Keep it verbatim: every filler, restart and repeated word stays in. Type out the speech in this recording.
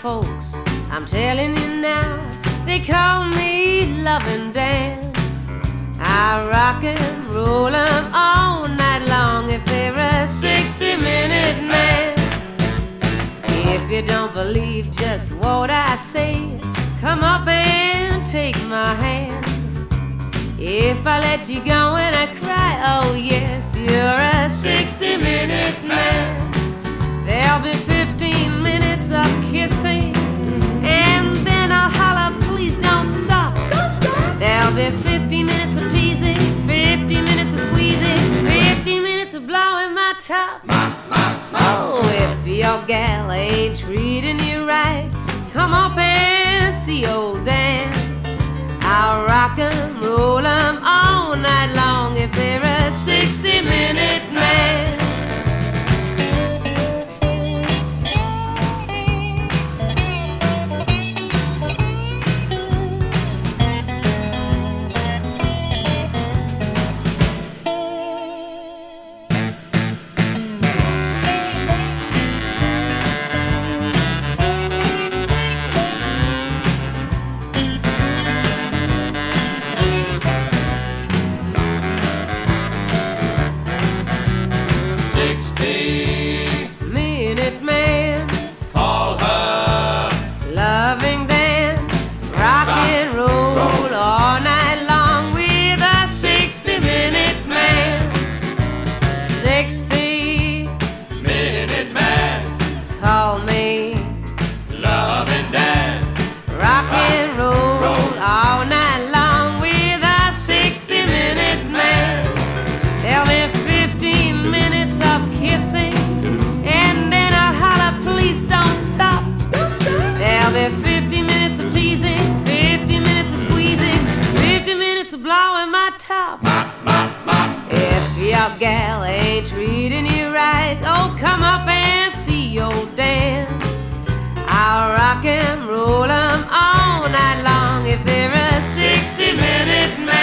folks, I'm telling you now, they call me Loving Dan. I rock and roll 'em all night long if they're a sixty minute man. If you don't believe just what I say, come up and take my hand. If I let you go and I cry, oh yes, you're a sixty minute man. There'll be fifteen minutes of kissing, and then I'll holler, please don't stop. Don't stop. There'll be fifty minutes of teasing, fifty minutes of squeezing, fifty minutes of blowing my top. Oh, if your gal ain't treating you right, come up and see old Dan. I'll rock 'em, roll 'em all night long if they're a sixty minute man. Blowing my top. If your gal ain't treating you right, oh, come up and see old Dan. I'll rock and roll 'em all night long if they're a sixty minute man.